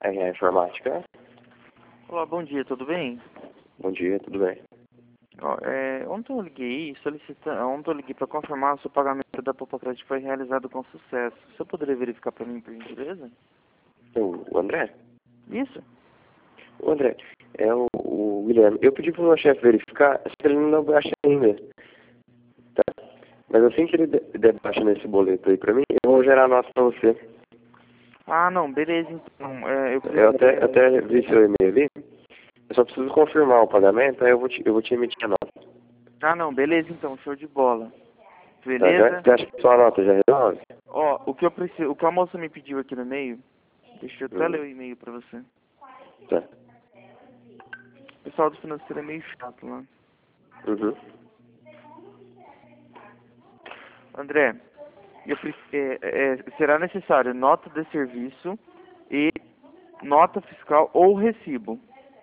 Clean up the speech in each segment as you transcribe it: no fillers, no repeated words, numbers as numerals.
É informática. Olá, bom dia, tudo bem? Bom dia, tudo bem? Ontem eu liguei ontem eu liguei para confirmar se o pagamento da Popocrédito foi realizado com sucesso. Você poderia verificar para mim, por gentileza? O André? Isso? O André, é o Guilherme. Eu pedi pro meu chefe verificar, só que ele não baixa ainda. Tá? Mas assim que ele der baixa nesse boleto aí pra mim, eu vou gerar a nota pra você. Ah, não, beleza, então. Eu até vi seu e-mail ali. Eu só preciso confirmar o pagamento, aí eu vou te emitir a nota. Ah, não, beleza, então, show de bola. Tá? Beleza? Você acha que sua nota já resolve? Ó, o que a moça me pediu aqui no e-mail, deixa eu até ler o e-mail para você. Tá. O pessoal do financeiro é meio chato lá. Uhum. André, será necessário nota de serviço e nota fiscal ou recibo.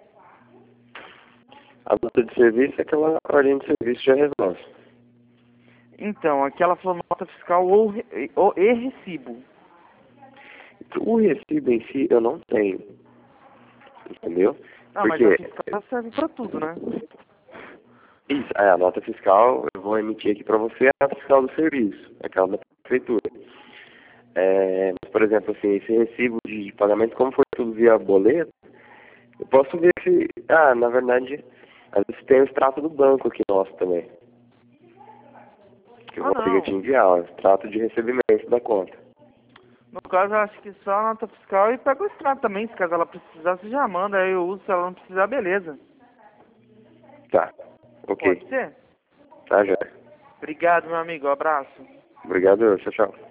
A nota de serviço é aquela ordem de serviço já resolve. Então, aqui ela falou nota fiscal e recibo. O recibo em si eu não tenho. Entendeu? Ah, mas a Porque fiscal serve pra tudo, né? isso, a nota fiscal, eu vou emitir aqui para você a nota fiscal do serviço, aquela da prefeitura. Mas, por exemplo, assim, esse recibo de pagamento, como foi tudo via boleto, eu posso ver se... Ah, na verdade, às vezes tem o extrato do banco aqui nosso também. Que eu Ah, vou ter que te não. enviar, o extrato de recebimento da conta. No caso, eu acho que só a nota fiscal e pega o extrato também. Se caso ela precisar, você já manda. Aí eu uso. Se ela não precisar, beleza. Tá, ok. Pode ser? Tá, já. Obrigado, meu amigo. Um abraço. Obrigado, tchau, tchau.